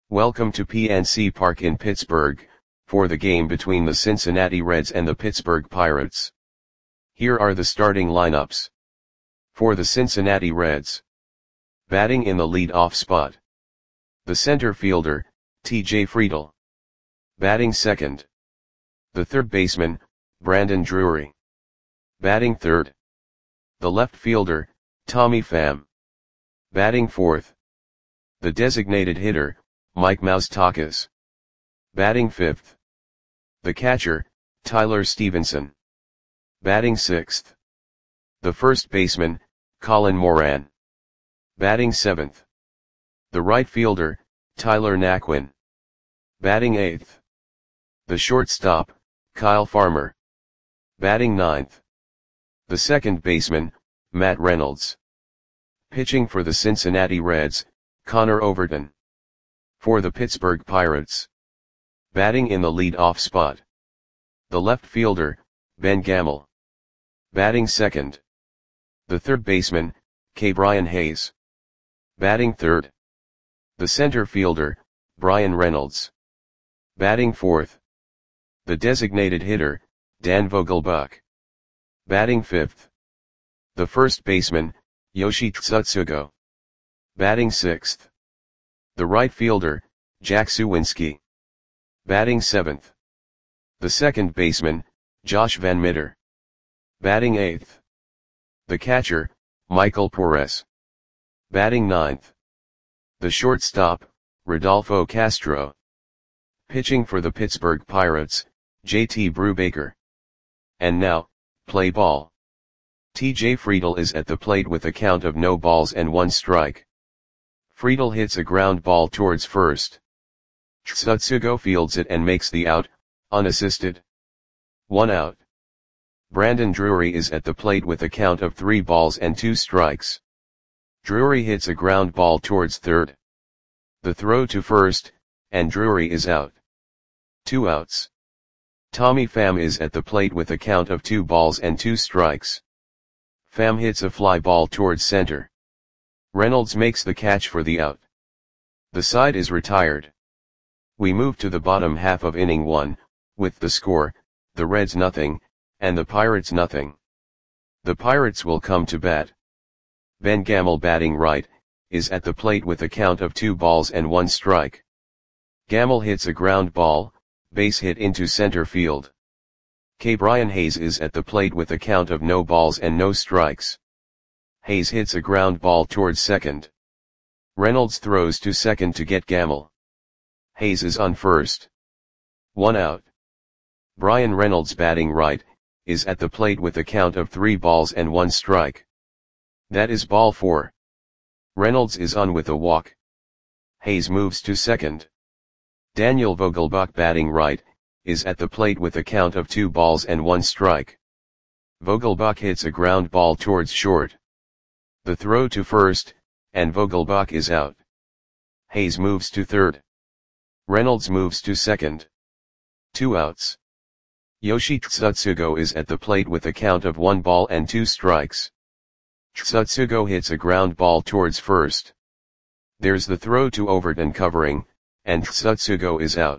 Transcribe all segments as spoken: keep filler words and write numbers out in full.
Welcome to P N C Park in Pittsburgh, for the game between the Cincinnati Reds and the Pittsburgh Pirates. Here are the starting lineups. For the Cincinnati Reds. Batting in the lead-off spot. The center fielder, T J Friedl. Batting second. The third baseman, Brandon Drury. Batting third. The left fielder, Tommy Pham. Batting fourth. The designated hitter, Mike Moustakas. Batting fifth. The catcher, Tyler Stephenson. Batting sixth. The first baseman, Colin Moran. Batting seventh. The right fielder, Tyler Naquin. Batting eighth. The shortstop, Kyle Farmer. Batting ninth. The second baseman, Matt Reynolds. Pitching for the Cincinnati Reds, Connor Overton. For the Pittsburgh Pirates. Batting in the lead-off spot. The left fielder, Ben Gamel. Batting second. The third baseman, Ke'Bryan Hayes. Batting third. The center fielder, Bryan Reynolds. Batting fourth. The designated hitter, Dan Vogelbach. Batting fifth. The first baseman, Yoshi Tsutsugo. Batting sixth. The right fielder, Jack Suwinski. Batting seventh. The second baseman, Josh Van Meter. Batting eighth. The catcher, Michael Porres. Batting ninth. The shortstop, Rodolfo Castro. Pitching for the Pittsburgh Pirates, J T Brubaker. And now, play ball. T J Friedl is at the plate with a count of no balls and one strike. Friedl hits a ground ball towards first. Tsutsugo fields it and makes the out, unassisted. One out. Brandon Drury is at the plate with a count of three balls and two strikes. Drury hits a ground ball towards third. The throw to first, and Drury is out. Two outs. Tommy Pham is at the plate with a count of two balls and two strikes. Pham hits a fly ball towards center. Reynolds makes the catch for the out. The side is retired. We move to the bottom half of inning one, with the score, the Reds nothing, and the Pirates nothing. The Pirates will come to bat. Ben Gamel batting right, is at the plate with a count of two balls and one strike. Gamel hits a ground ball, base hit into center field. Ke'Bryan Hayes is at the plate with a count of no balls and no strikes. Hayes hits a ground ball towards second. Reynolds throws to second to get Gamel. Hayes is on first. One out. Bryan Reynolds batting right, is at the plate with a count of three balls and one strike. That is ball four. Reynolds is on with a walk. Hayes moves to second. Daniel Vogelbach batting right, is at the plate with a count of two balls and one strike. Vogelbach hits a ground ball towards short. The throw to first, and Vogelbach is out. Hayes moves to third. Reynolds moves to second. Two outs. Yoshi Tsutsugo is at the plate with a count of one ball and two strikes. Tsutsugo hits a ground ball towards first. There's the throw to Overton covering, and Tsutsugo is out.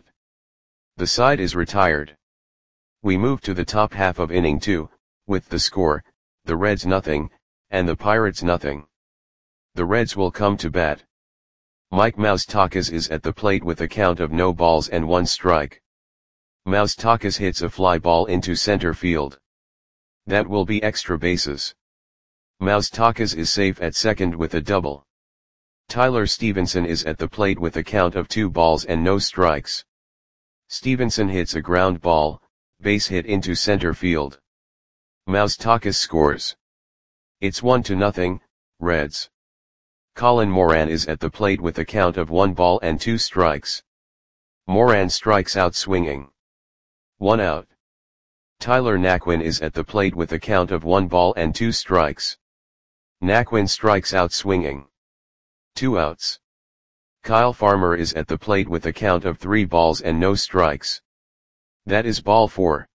The side is retired. We move to the top half of inning two, with the score, the Reds nothing, and the Pirates nothing. The Reds will come to bat. Mike Moustakas is at the plate with a count of no balls and one strike. Moustakas hits a fly ball into center field. That will be extra bases. Moustakas is safe at second with a double. Tyler Stephenson is at the plate with a count of two balls and no strikes. Stephenson hits a ground ball, base hit into center field. Moustakas scores. It's one to nothing, Reds. Colin Moran is at the plate with a count of one ball and two strikes. Moran strikes out swinging. One out. Tyler Naquin is at the plate with a count of one ball and two strikes. Naquin strikes out swinging. Two outs. Kyle Farmer is at the plate with a count of three balls and no strikes. That is ball four.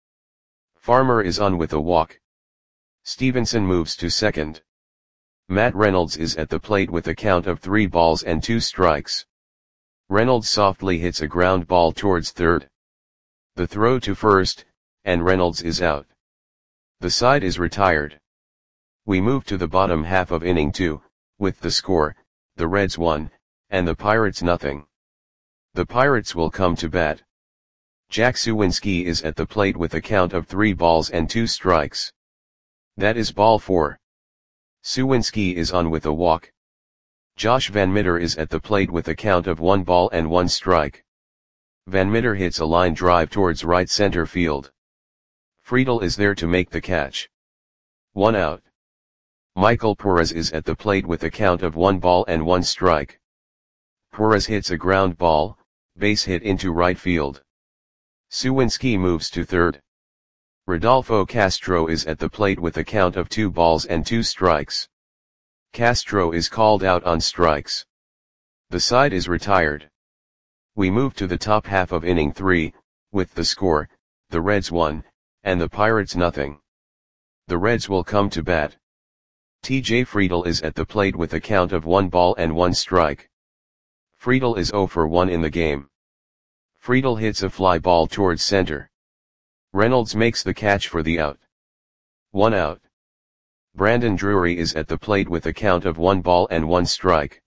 Farmer is on with a walk. Stephenson moves to second. Matt Reynolds is at the plate with a count of three balls and two strikes. Reynolds softly hits a ground ball towards third. The throw to first, and Reynolds is out. The side is retired. We move to the bottom half of inning two, with the score, the Reds one, and the Pirates nothing. The Pirates will come to bat. Jack Suwinski is at the plate with a count of three balls and two strikes. That is ball four. Suwinski is on with a walk. Josh Van Meter is at the plate with a count of one ball and one strike. Van Meter hits a line drive towards right center field. Friedel is there to make the catch. One out. Michael Perez is at the plate with a count of one ball and one strike. Perez hits a ground ball, base hit into right field. Suwinski moves to third. Rodolfo Castro is at the plate with a count of two balls and two strikes. Castro is called out on strikes. The side is retired. We move to the top half of inning three, with the score, the Reds one, and the Pirates nothing. The Reds will come to bat. T J Friedel is at the plate with a count of one ball and one strike. Friedel is zero for one in the game. Friedel hits a fly ball towards center. Reynolds makes the catch for the out. One out. Brandon Drury is at the plate with a count of one ball and one strike.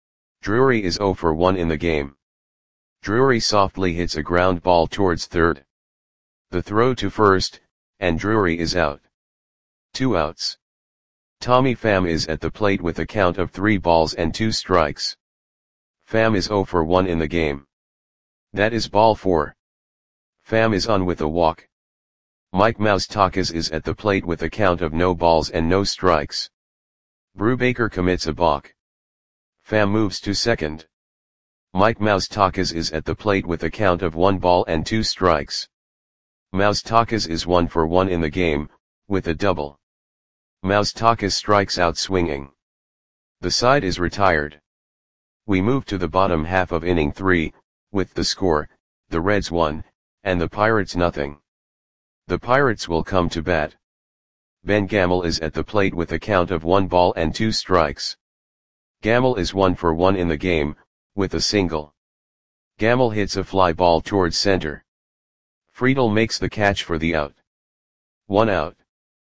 Drury is zero for one in the game. Drury softly hits a ground ball towards third. The throw to first, and Drury is out. Two outs. Tommy Pham is at the plate with a count of three balls and two strikes. Pham is zero for one in the game. That is ball four. Pham is on with a walk. Mike Moustakas is at the plate with a count of no balls and no strikes. Brubaker commits a balk. Pham moves to second. Mike Moustakas is at the plate with a count of one ball and two strikes. Moustakas is one for one in the game, with a double. Moustakas strikes out swinging. The side is retired. We move to the bottom half of inning three, with the score, the Reds one, and the Pirates nothing. The Pirates will come to bat. Ben Gamel is at the plate with a count of one ball and two strikes. Gamel is one for one in the game, with a single. Gamel hits a fly ball towards center. Friedel makes the catch for the out. One out.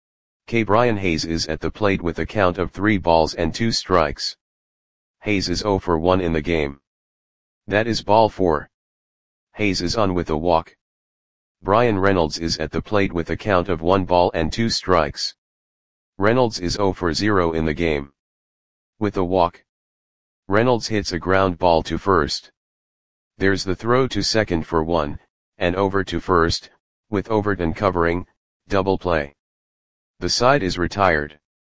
K. Brian Hayes is at the plate with a count of three balls and two strikes. Hayes is zero for one in the game. That is ball four. Hayes is on with a walk. Brian Reynolds is at the plate with a count of one ball and two strikes. Reynolds is zero for zero in the game. With a walk. Reynolds hits a ground ball to first. There's the throw to second for one, and over to first, with Overton covering, double play. The side is retired.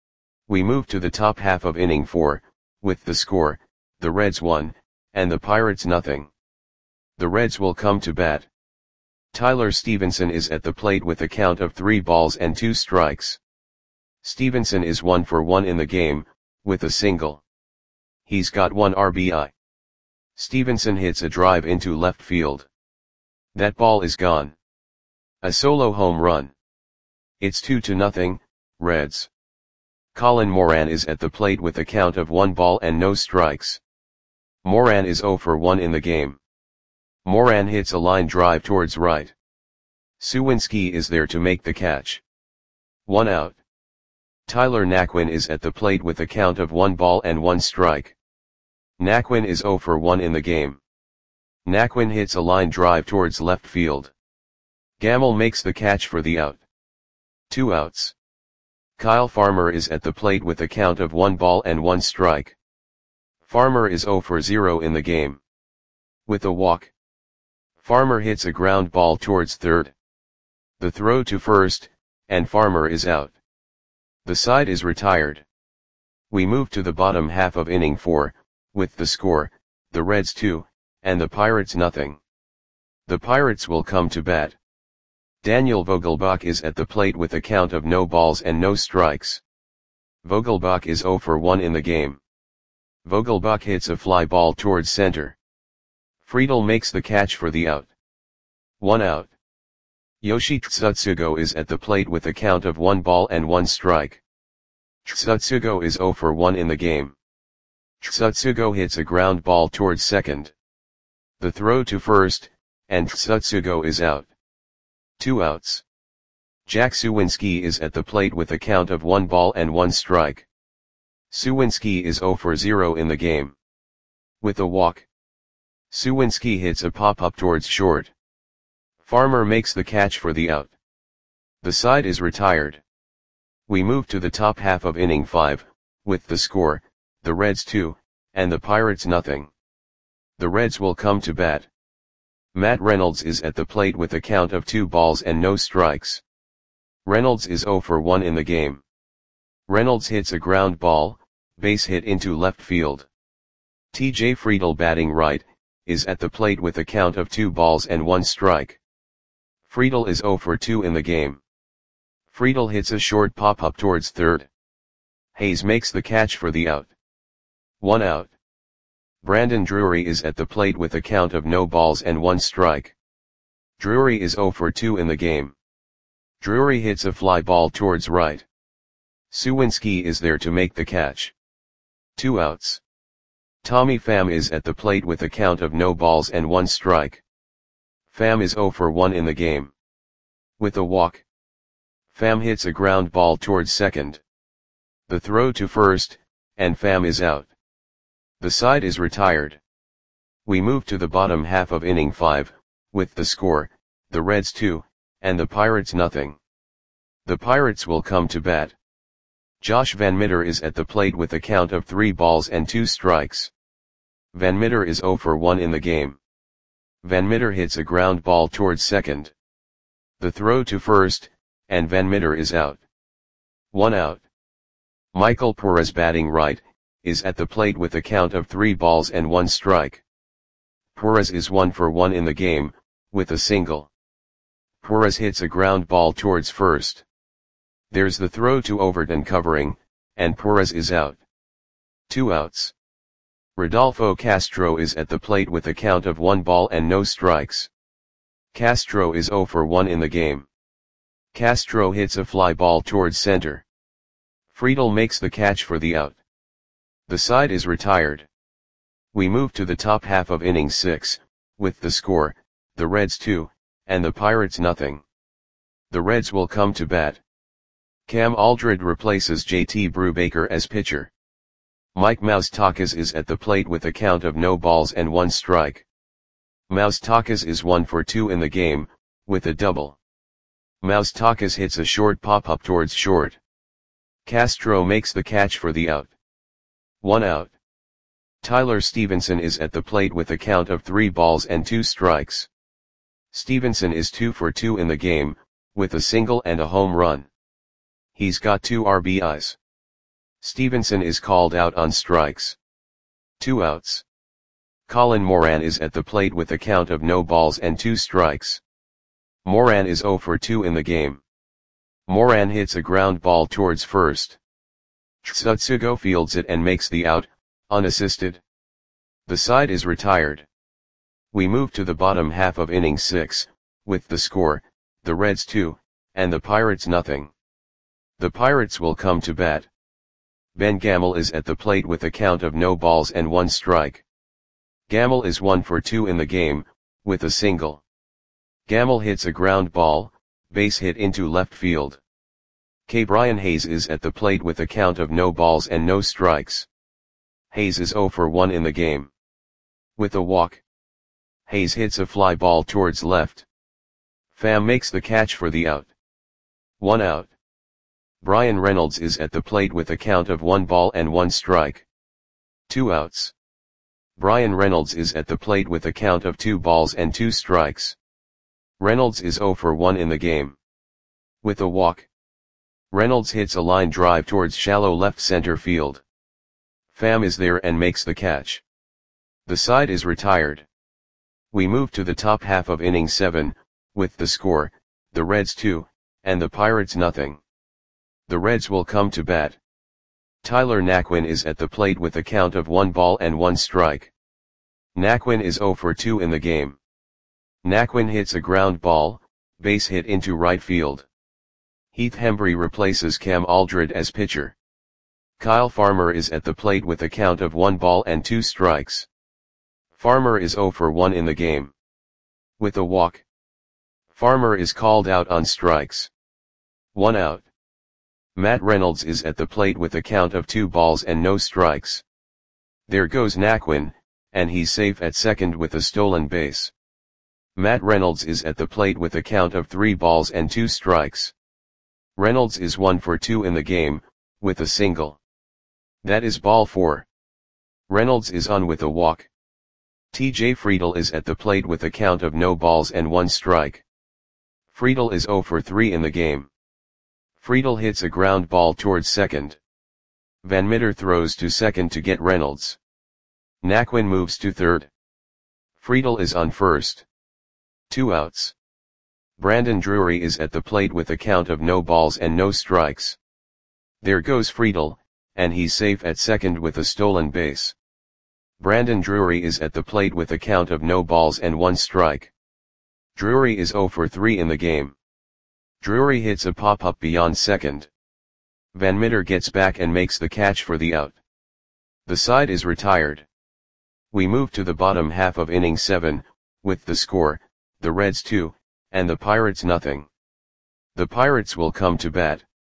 We move to the top half of inning four, with the score, the Reds one, and the Pirates nothing. The Reds will come to bat. Tyler Stevenson is at the plate with a count of three balls and two strikes. Stevenson is one for one in the game, with a single. He's got one R B I. Stevenson hits a drive into left field. That ball is gone. A solo home run. It's two to nothing, Reds. Colin Moran is at the plate with a count of one ball and no strikes. Moran is zero for one in the game. Moran hits a line drive towards right. Suwinski is there to make the catch. One out. Tyler Naquin is at the plate with a count of one ball and one strike. Naquin is zero for one in the game. Naquin hits a line drive towards left field. Gamel makes the catch for the out. Two outs. Kyle Farmer is at the plate with a count of one ball and one strike. Farmer is zero for zero in the game. With a walk. Farmer hits a ground ball towards third. The throw to first, and Farmer is out. The side is retired. We move to the bottom half of inning four, with the score, the Reds two, and the Pirates nothing. The Pirates will come to bat. Daniel Vogelbach is at the plate with a count of no balls and no strikes. Vogelbach is zero for one in the game. Vogelbach hits a fly ball towards center. Friedel makes the catch for the out. One out. Yoshi Tsutsugo is at the plate with a count of one ball and one strike. Tsutsugo is zero for one in the game. Tsutsugo hits a ground ball towards second. The throw to first, and Tsutsugo is out. Two outs. Jack Suwinski is at the plate with a count of one ball and one strike. Suwinski is zero for zero in the game. With a walk, Suwinski hits a pop-up towards short. Farmer makes the catch for the out. The side is retired. We move to the top half of inning five, with the score, the Reds two, and the Pirates nothing. The Reds will come to bat. Matt Reynolds is at the plate with a count of two balls and no strikes. Reynolds is zero for one in the game. Reynolds hits a ground ball, base hit into left field. T J Friedel, batting right, is at the plate with a count of two balls and one strike. Friedel is zero for two in the game. Friedel hits a short pop-up towards third. Hayes makes the catch for the out. One out. Brandon Drury is at the plate with a count of no balls and one strike. Drury is zero for two in the game. Drury hits a fly ball towards right. Suwinski is there to make the catch. Two outs. Tommy Pham is at the plate with a count of no balls and one strike. Pham is zero for one in the game. With a walk, Pham hits a ground ball towards second. The throw to first, and Pham is out. The side is retired. We move to the bottom half of inning five, with the score, the Reds two, and the Pirates nothing. The Pirates will come to bat. Josh Van Meter is at the plate with a count of three balls and two strikes. Van Meter is zero for one in the game. Van Meter hits a ground ball towards second. The throw to first, and Van Meter is out. One out. Michael Perez, batting right, is at the plate with a count of three balls and one strike. Perez is one for one in the game, with a single. Perez hits a ground ball towards first. There's the throw to Overton covering, and Perez is out. Two outs. Rodolfo Castro is at the plate with a count of one ball and no strikes. Castro is zero for one in the game. Castro hits a fly ball towards center. Friedel makes the catch for the out. The side is retired. We move to the top half of inning six, with the score, the Reds two, and the Pirates nothing. The Reds will come to bat. Cam Aldred replaces J T Brubaker as pitcher. Mike Moustakas is at the plate with a count of no balls and one strike. Moustakas is one for two in the game, with a double. Moustakas hits a short pop-up towards short. Castro makes the catch for the out. One out. Tyler Stevenson is at the plate with a count of three balls and two strikes. Stevenson is two for two in the game, with a single and a home run. He's got two R B Is. Stevenson is called out on strikes. Two outs. Colin Moran is at the plate with a count of no balls and two strikes. Moran is zero for two in the game. Moran hits a ground ball towards first. Tsutsugo fields it and makes the out, unassisted. The side is retired. We move to the bottom half of inning six, with the score, the Reds two, and the Pirates nothing. The Pirates will come to bat. Ben Gamel is at the plate with a count of no balls and one strike. Gamel is one for two in the game, with a single. Gamel hits a ground ball, base hit into left field. K. Brian Hayes is at the plate with a count of no balls and no strikes. Hayes is zero for one in the game. With a walk, Hayes hits a fly ball towards left. Pham makes the catch for the out. One out. Brian Reynolds is at the plate with a count of one ball and one strike. Two outs. Brian Reynolds is at the plate with a count of two balls and two strikes. Reynolds is zero for one in the game. With a walk, Reynolds hits a line drive towards shallow left center field. Pham is there and makes the catch. The side is retired. We move to the top half of inning seven, with the score, the Reds two, and the Pirates nothing. The Reds will come to bat. Tyler Naquin is at the plate with a count of one ball and one strike. Naquin is zero for two in the game. Naquin hits a ground ball, base hit into right field. Heath Hembry replaces Cam Aldred as pitcher. Kyle Farmer is at the plate with a count of one ball and two strikes. Farmer is zero for one in the game. With a walk, Farmer is called out on strikes. One out. Matt Reynolds is at the plate with a count of two balls and no strikes. There goes Naquin, and he's safe at second with a stolen base. Matt Reynolds is at the plate with a count of three balls and two strikes. Reynolds is one for two in the game, with a single. That is ball four. Reynolds is on with a walk. T J Friedel is at the plate with a count of no balls and one strike. Friedel is zero for three in the game. Friedel hits a ground ball towards second. Van Mitter throws to second to get Reynolds. Naquin moves to third. Friedel is on first. Two outs. Brandon Drury is at the plate with a count of no balls and no strikes. There goes Friedel, and he's safe at second with a stolen base. Brandon Drury is at the plate with a count of no balls and one strike. Drury is zero for three in the game. Drury hits a pop-up beyond second. Van Mitter gets back and makes the catch for the out. The side is retired. We move to the bottom half of inning seven, with the score, the Reds two, and the Pirates nothing. The Pirates will come to bat.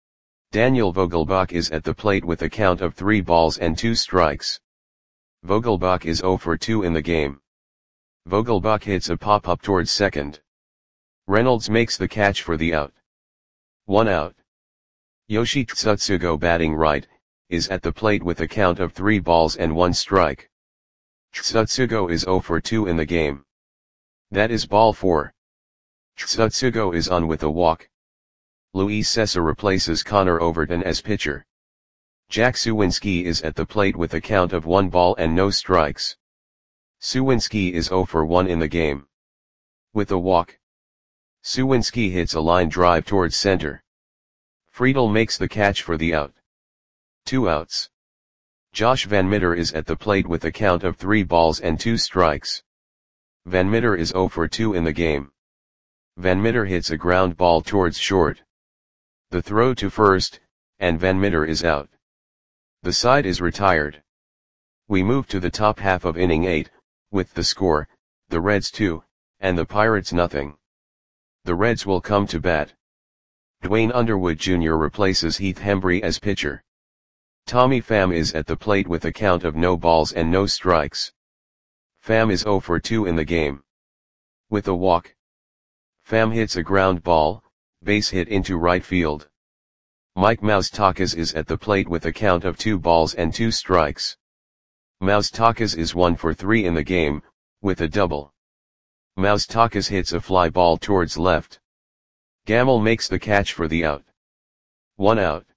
Daniel Vogelbach is at the plate with a count of three balls and two strikes. Vogelbach is zero for two in the game. Vogelbach hits a pop-up towards second. Reynolds makes the catch for the out. One out. Yoshi Tsutsugo, batting right, is at the plate with a count of three balls and one strike. Tsutsugo is zero for two in the game. That is ball four. Tsutsugo is on with a walk. Luis Cessa replaces Connor Overton as pitcher. Jack Suwinski is at the plate with a count of one ball and no strikes. Suwinski is zero for one in the game. With a walk, Suwinski hits a line drive towards center. Friedel makes the catch for the out. Two outs. Josh Van Mitter is at the plate with a count of three balls and two strikes. Van Mitter is zero for two in the game. Van Mitter hits a ground ball towards short. The throw to first, and Van Mitter is out. The side is retired. We move to the top half of inning eight, with the score, the Reds two, and the Pirates nothing. The Reds will come to bat. Dwayne Underwood Junior replaces Heath Hembry as pitcher. Tommy Pham is at the plate with a count of no balls and no strikes. Pham is zero for two in the game. With a walk, Pham hits a ground ball, base hit into right field. Mike Moustakas is at the plate with a count of two balls and two strikes. Moustakas is one for three in the game, with a double. Moustakas hits a fly ball towards left. Gamble makes the catch for the out. One out.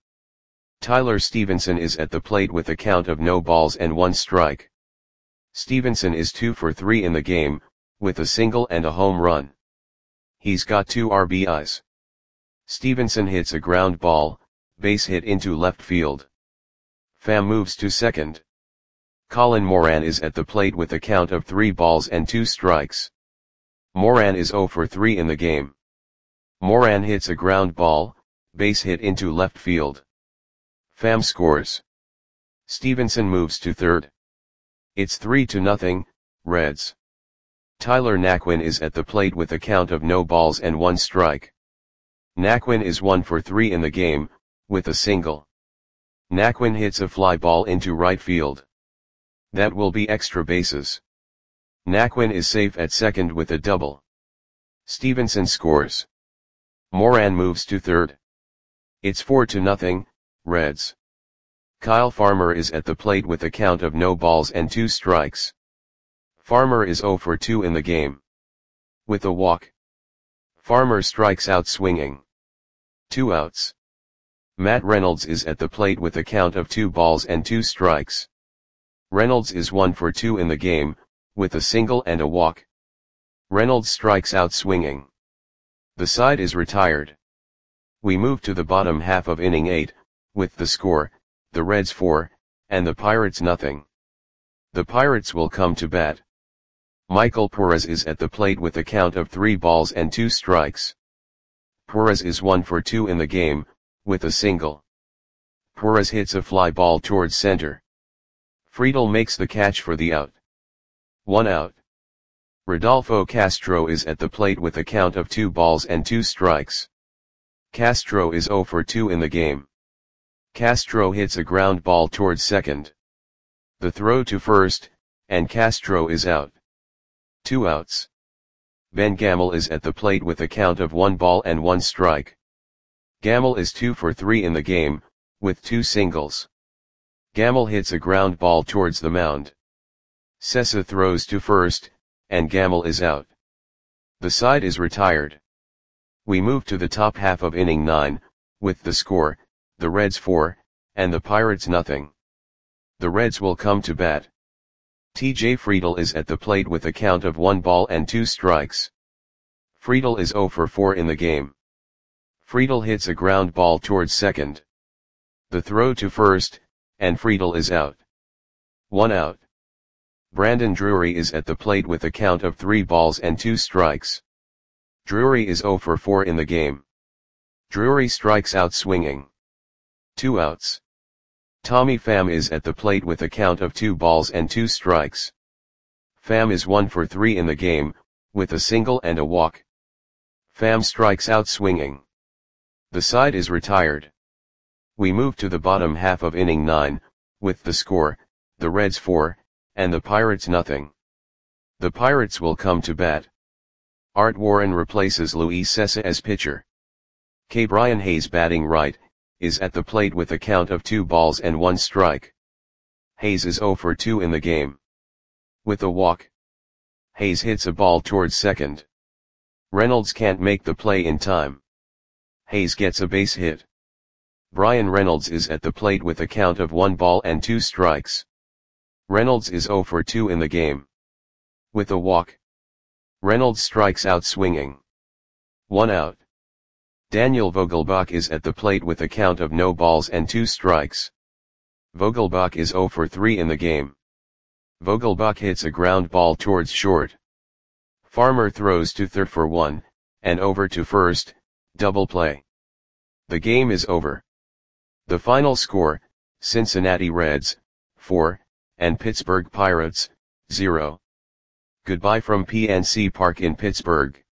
Tyler Stevenson is at the plate with a count of no balls and one strike. Stevenson is two for three in the game, with a single and a home run. He's got two R B Is. Stevenson hits a ground ball, base hit into left field. Pham moves to second. Colin Moran is at the plate with a count of three balls and two strikes. Moran is zero for three in the game. Moran hits a ground ball, base hit into left field. Pham scores. Stevenson moves to third. It's three to nothing, Reds. Tyler Naquin is at the plate with a count of no balls and one strike. Naquin is one for three in the game, with a single. Naquin hits a fly ball into right field. That will be extra bases. Naquin is safe at second with a double. Stevenson scores. Moran moves to third. It's four to nothing, Reds. Kyle Farmer is at the plate with a count of no balls and two strikes. Farmer is zero for two in the game. With a walk, Farmer strikes out swinging. Two outs. Matt Reynolds is at the plate with a count of two balls and two strikes. Reynolds is one for two in the game, with a single and a walk. Reynolds strikes out swinging. The side is retired. We move to the bottom half of inning eight, with the score, the Reds four, and the Pirates nothing. The Pirates will come to bat. Michael Perez is at the plate with a count of three balls and two strikes. Perez is one for two in the game, with a single. Perez hits a fly ball towards center. Friedel makes the catch for the out. One out. Rodolfo Castro is at the plate with a count of two balls and two strikes. Castro is zero for two in the game. Castro hits a ground ball towards second. The throw to first, and Castro is out. Two outs. Ben Gamel is at the plate with a count of one ball and one strike. Gamel is two for three in the game, with two singles. Gamel hits a ground ball towards the mound. Sessa throws to first, and Gamel is out. The side is retired. We move to the top half of inning nine, with the score, the Reds four, and the Pirates nothing. The Reds will come to bat. T J Friedl is at the plate with a count of one ball and two strikes. Friedl is zero for four in the game. Friedl hits a ground ball towards second. The throw to first, and Friedl is out. One out. Brandon Drury is at the plate with a count of three balls and two strikes. Drury is zero for four in the game. Drury strikes out swinging. Two outs. Tommy Pham is at the plate with a count of two balls and two strikes. Pham is one for three in the game, with a single and a walk. Pham strikes out swinging. The side is retired. We move to the bottom half of inning nine, with the score, the Reds four, and the Pirates nothing. The Pirates will come to bat. Art Warren replaces Luis Sessa as pitcher. K. Brian Hayes batting right, is at the plate with a count of two balls and one strike. Hayes is zero for two in the game. With a walk. Hayes hits a ball towards second. Reynolds can't make the play in time. Hayes gets a base hit. Brian Reynolds is at the plate with a count of one ball and two strikes. Reynolds is zero for two in the game. With a walk. Reynolds strikes out swinging. One out. Daniel Vogelbach is at the plate with a count of no balls and two strikes. Vogelbach is zero for three in the game. Vogelbach hits a ground ball towards short. Farmer throws to third for one, and over to first, double play. The game is over. The final score, Cincinnati Reds, four, and Pittsburgh Pirates, zero. Goodbye from P N C Park in Pittsburgh.